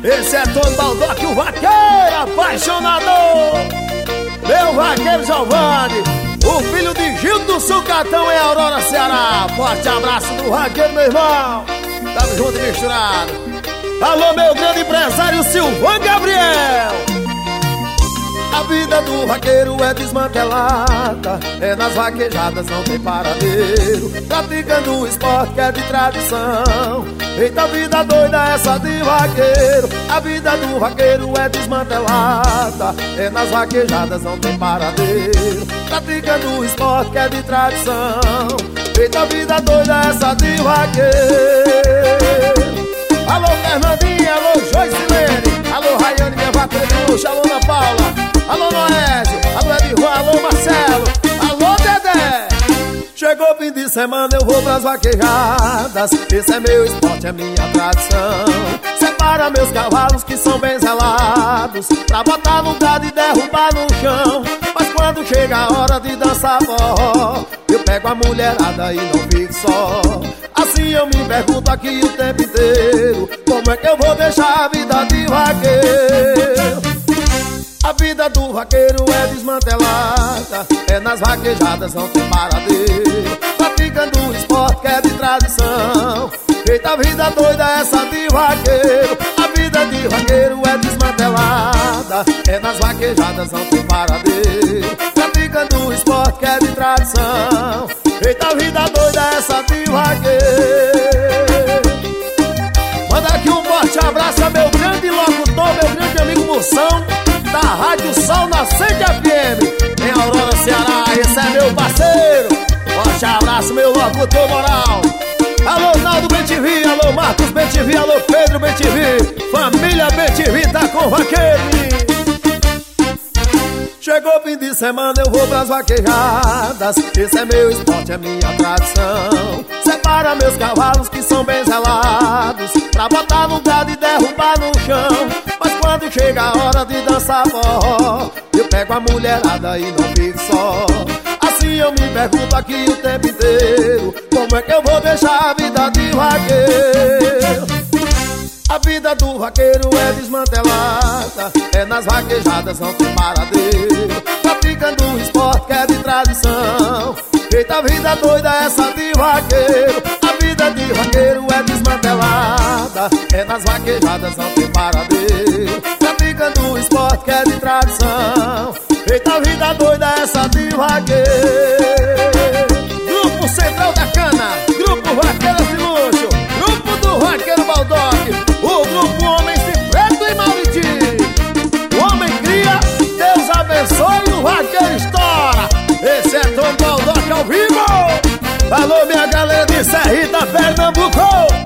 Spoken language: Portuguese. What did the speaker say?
Esse é Tony Baldock, o vaqueiro apaixonador. Meu vaqueiro Giovanni, o filho de Gil do Sucatão em Aurora, Ceará. Forte abraço do vaqueiro, meu irmão. Tamo junto e misturado. Alô, meu grande empresário Silvan Gabriel. A vida do vaqueiro é desmantelada, é nas vaquejadas, não tem paradeiro. Praticando o esporte que é de tradição. Eita, vida doida essa de vaqueiro. A vida do vaqueiro é desmantelada, é nas vaquejadas, não tem paradeiro. Praticando o esporte que é de tradição. Eita, vida doida essa de vaqueiro. Alô, Fernandinha, alô, Joycilene, alô, Rayane, minha vaqueira de luxo, alô, Ana Paula, alô, Noésio, alô, Edivan, alô, Marcelo, alô, Dedé. Chegou fim de semana, eu vou pras vaquejadas. Esse é meu esporte, é minha tradição. Separa meus cavalos que são bem zelados, pra botar no gado e derrubar no chão. Mas quando chega a hora de dançar forró, eu pego a mulherada e não fico só. Assim eu me pergunto aqui o tempo inteiro, como é que eu vou deixar a vida de vaqueiro? A vida do vaqueiro é desmantelada, é nas vaquejadas, não tem paradeiro. Praticando o esporte que é de tradição. Eita, vida doida essa de vaqueiro. A vida de vaqueiro é desmantelada, é nas vaquejadas, não tem paradeiro. Praticando o esporte que é de tradição. Eita, vida doida essa de vaqueiro. Manda aqui um forte abraço a meu grande locutor, meu grande amigo Moção, da Rádio Sol Nascente FM, em Aurora, Ceará. Esse é meu parceiro. Forte abraço, meu locutor moral. Alô, Naldo BTV, alô, Marcos BTV, alô, Pedro BTV. Família BTV tá com o vaqueiro. Chegou fim de semana, eu vou pras vaquejadas. Esse é meu esporte, é minha tradição. Separa meus cavalos que são bem zelados, pra botar no gado e derrubar no chão. Mas quando chega a hora de dançar forró, eu pego a mulherada e não fico só. Assim eu me pergunto aqui o tempo inteiro, como é que eu vou deixar a vida de vaqueiro? A vida do vaqueiro é desmantelada, é nas vaquejadas, não tem paradeiro. Praticando o esporte que é de tradição. Eita, vida doida essa de vaqueiro. A vida de vaqueiro é desmantelada, é nas vaquejadas, não tem paradeiro. Praticando o esporte que é de tradição. Eita, vida doida essa de vaqueiro. Grupo Central da Cana, Grupo Vaqueiras de Luxo, Grupo do Vaqueiro Baldock, o Grupo Homens de Preto e Mauriti. O homem cria, Deus abençoe e o vaqueiro estoura. Esse é Tony Baldock ao vivo. Alô, minha galera de Serrita, Pernambuco.